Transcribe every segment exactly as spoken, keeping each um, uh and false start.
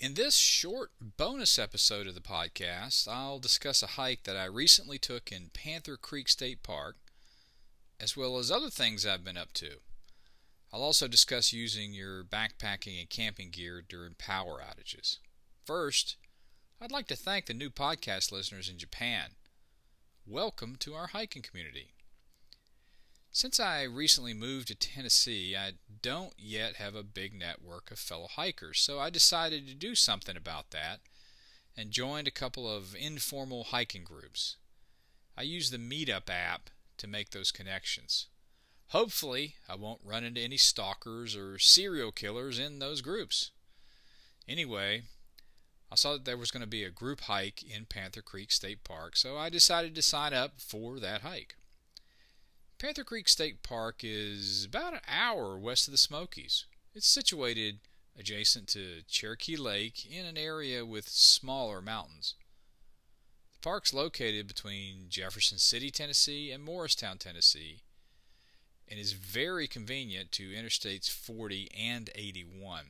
In this short bonus episode of the podcast, I'll discuss a hike that I recently took in Panther Creek State Park, as well as other things I've been up to. I'll also discuss using your backpacking and camping gear during power outages. First, I'd like to thank the new podcast listeners in Japan. Welcome to our hiking community. Since I recently moved to Tennessee, I don't yet have a big network of fellow hikers, so I decided to do something about that and joined a couple of informal hiking groups. I use the Meetup app to make those connections. Hopefully, I won't run into any stalkers or serial killers in those groups. Anyway, I saw that there was going to be a group hike in Panther Creek State Park, so I decided to sign up for that hike. Panther Creek State Park is about an hour west of the Smokies. It's situated adjacent to Cherokee Lake in an area with smaller mountains. The park's located between Jefferson City, Tennessee and Morristown, Tennessee, and is very convenient to Interstates forty and eighty-one.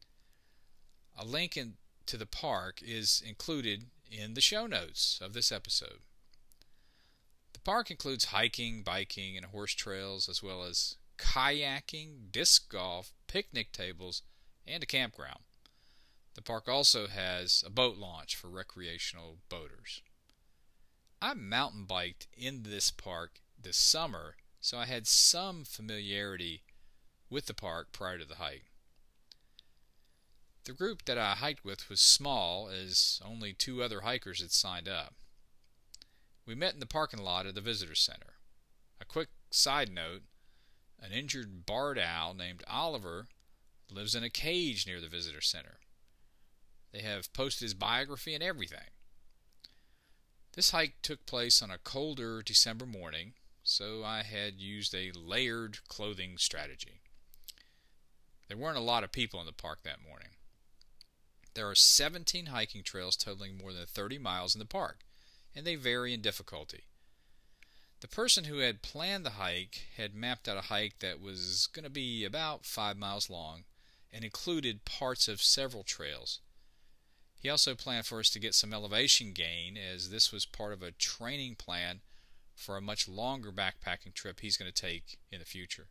A link in, to the park is included in the show notes of this episode. The park includes hiking, biking, and horse trails, as well as kayaking, disc golf, picnic tables, and a campground. The park also has a boat launch for recreational boaters. I mountain biked in this park this summer, so I had some familiarity with the park prior to the hike. The group that I hiked with was small, as only two other hikers had signed up. We met in the parking lot of the visitor center. A quick side note, an injured barred owl named Oliver lives in a cage near the visitor center. They have posted his biography and everything. This hike took place on a colder December morning, so I had used a layered clothing strategy. There weren't a lot of people in the park that morning. There are seventeen hiking trails totaling more than thirty miles in the park, and they vary in difficulty. The person who had planned the hike had mapped out a hike that was going to be about five miles long and included parts of several trails. He also planned for us to get some elevation gain, as this was part of a training plan for a much longer backpacking trip he's going to take in the future.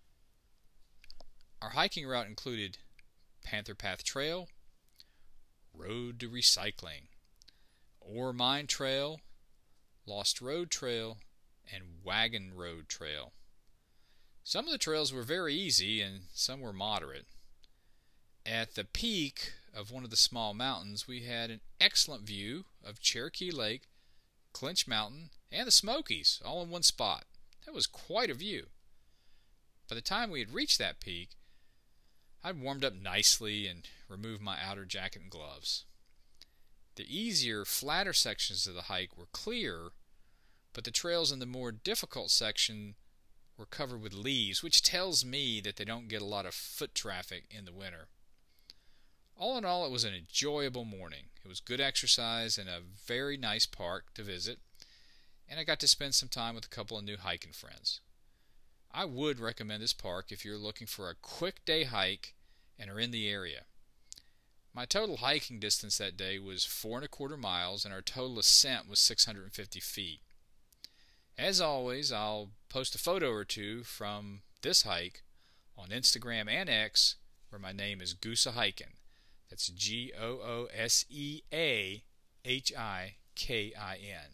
Our hiking route included Panther Path Trail, Road to Recycling, Ore Mine Trail, Lost Road Trail, and Wagon Road Trail. Some of the trails were very easy and some were moderate. At the peak of one of the small mountains, we had an excellent view of Cherokee Lake, Clinch Mountain, and the Smokies all in one spot. That was quite a view. By the time we had reached that peak, I'd warmed up nicely and removed my outer jacket and gloves. The easier, flatter sections of the hike were clear, but the trails in the more difficult section were covered with leaves, which tells me that they don't get a lot of foot traffic in the winter. All in all, it was an enjoyable morning. It was good exercise and a very nice park to visit, and I got to spend some time with a couple of new hiking friends. I would recommend this park if you're looking for a quick day hike and are in the area. My total hiking distance that day was four and a quarter miles, and our total ascent was six hundred fifty feet. As always, I'll post a photo or two from this hike on Instagram and X, where my name is Goosa Hikin'. That's G O O S E A H I K I N.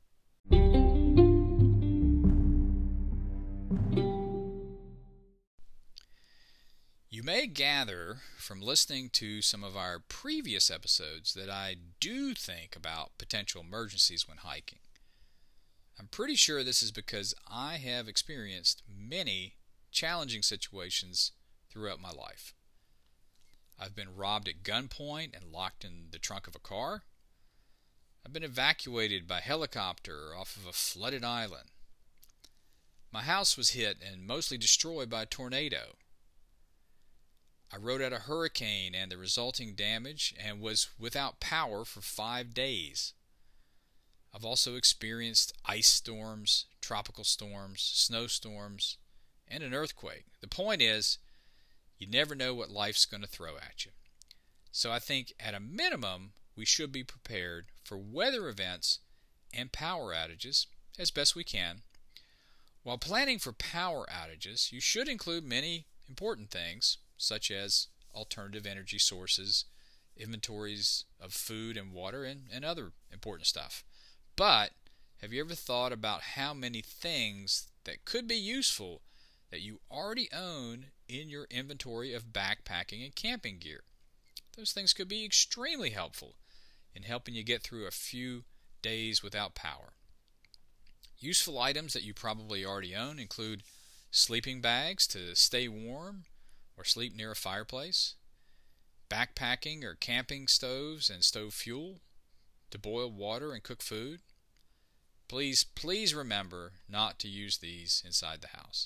You may gather from listening to some of our previous episodes that I do think about potential emergencies when hiking. I'm pretty sure this is because I have experienced many challenging situations throughout my life. I've been robbed at gunpoint and locked in the trunk of a car. I've been evacuated by helicopter off of a flooded island. My house was hit and mostly destroyed by a tornado. I rode out a hurricane and the resulting damage and was without power for five days. I've also experienced ice storms, tropical storms, snowstorms, and an earthquake. The point is, you never know what life's going to throw at you. So I think at a minimum, we should be prepared for weather events and power outages as best we can. While planning for power outages, you should include many important things, such as alternative energy sources, inventories of food and water, and, and other important stuff. But have you ever thought about how many things that could be useful that you already own in your inventory of backpacking and camping gear? Those things could be extremely helpful in helping you get through a few days without power. Useful items that you probably already own include sleeping bags to stay warm or sleep near a fireplace, backpacking or camping stoves and stove fuel to boil water and cook food. Please, please remember not to use these inside the house.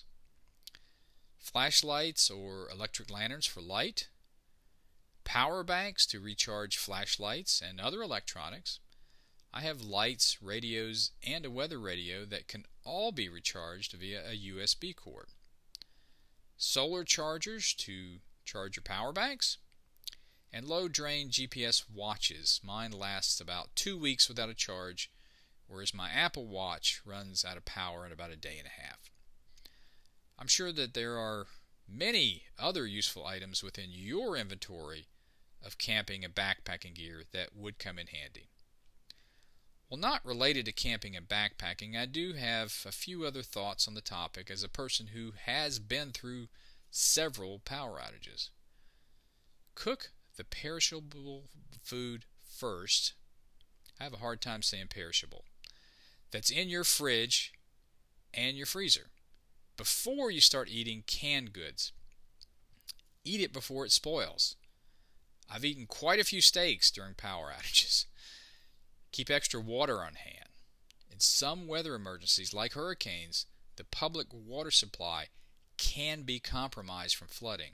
Flashlights or electric lanterns for light, power banks to recharge flashlights and other electronics. I have lights, radios, and a weather radio that can all be recharged via a U S B cord. Solar chargers to charge your power banks, and low drain G P S watches. Mine lasts about two weeks without a charge, whereas my Apple Watch runs out of power in about a day and a half. I'm sure that there are many other useful items within your inventory of camping and backpacking gear that would come in handy. Well, not related to camping and backpacking, I do have a few other thoughts on the topic as a person who has been through several power outages. Cook the perishable food first. I have a hard time saying perishable. That's in your fridge and your freezer before you start eating canned goods. Eat it before it spoils. I've eaten quite a few steaks during power outages. Keep extra water on hand. In some weather emergencies, like hurricanes, the public water supply can be compromised from flooding.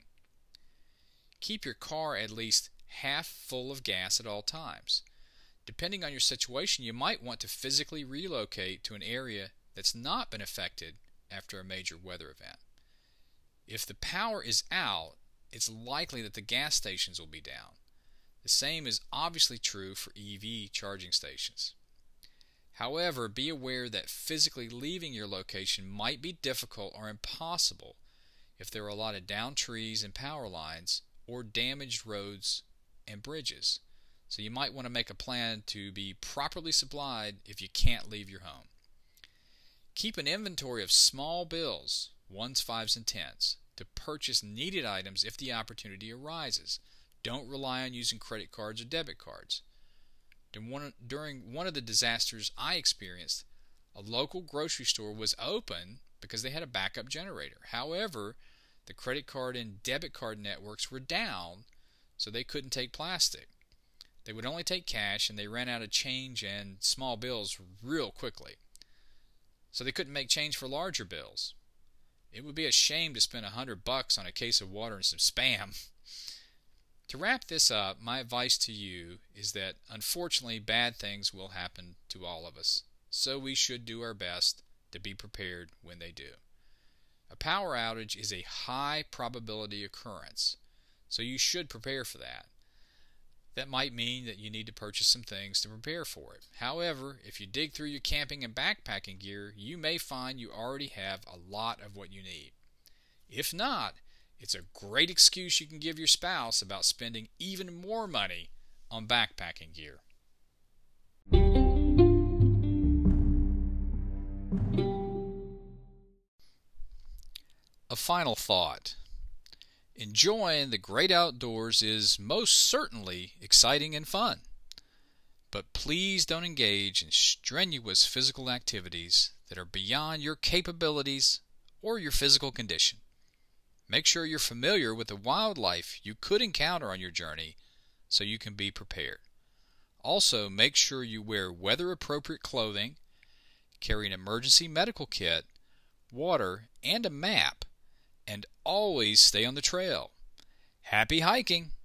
Keep your car at least half full of gas at all times. Depending on your situation, you might want to physically relocate to an area that's not been affected after a major weather event. If the power is out, it's likely that the gas stations will be down. The same is obviously true for E V charging stations. However, be aware that physically leaving your location might be difficult or impossible if there are a lot of downed trees and power lines or damaged roads and bridges. So you might want to make a plan to be properly supplied if you can't leave your home. Keep an inventory of small bills, ones, fives, and tens, to purchase needed items if the opportunity arises. Don't rely on using credit cards or debit cards. During one of the disasters I experienced, a local grocery store was open because they had a backup generator. However, the credit card and debit card networks were down, so they couldn't take plastic. They would only take cash, and they ran out of change and small bills real quickly. So they couldn't make change for larger bills. It would be a shame to spend a hundred bucks on a case of water and some Spam. To wrap this up, my advice to you is that unfortunately bad things will happen to all of us, so we should do our best to be prepared when they do. A power outage is a high probability occurrence, so you should prepare for that. That might mean that you need to purchase some things to prepare for it. However, if you dig through your camping and backpacking gear, you may find you already have a lot of what you need. If not, it's a great excuse you can give your spouse about spending even more money on backpacking gear. A final thought. Enjoying the great outdoors is most certainly exciting and fun, but please don't engage in strenuous physical activities that are beyond your capabilities or your physical condition. Make sure you're familiar with the wildlife you could encounter on your journey so you can be prepared. Also, make sure you wear weather-appropriate clothing, carry an emergency medical kit, water, and a map, and always stay on the trail. Happy hiking!